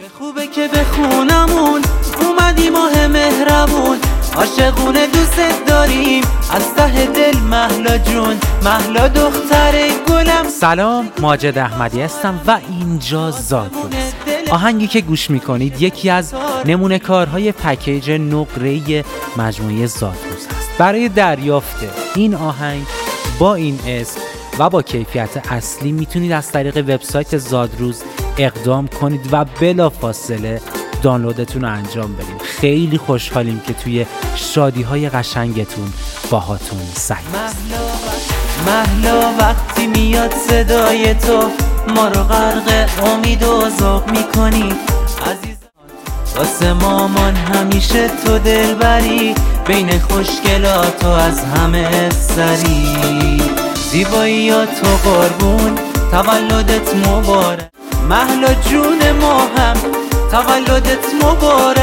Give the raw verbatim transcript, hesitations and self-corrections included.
چه خوبه که به خونمون اومدی ماه مهربون، عاشقونه دوست داریم از ته دل مهلا جون، مهلا دختر گلم. سلام، ماجد احمدی هستم و اینجا زادروز. آهنگی که گوش میکنید یکی از نمونه کارهای پکیج نقره‌ای مجموعه زادروز هست. برای دریافت این آهنگ با این اسم و با کیفیت اصلی میتونید از طریق وبسایت زادروز اقدام کنید و بلافاصله دانلودتون رو انجام بدید. خیلی خوشحالیم که توی شادی‌های قشنگتون باهاتون سعی مهلا وقتی میاد صدای تو، ما رو غرق امید و ذوق میکنی عزیزان. واسه مامان همیشه تو دلبری، بین خوشگلاتو از همه سری. زیبایی تو قربون، تولدت مبارک مهلا جون ما هم، تولدت مبارک.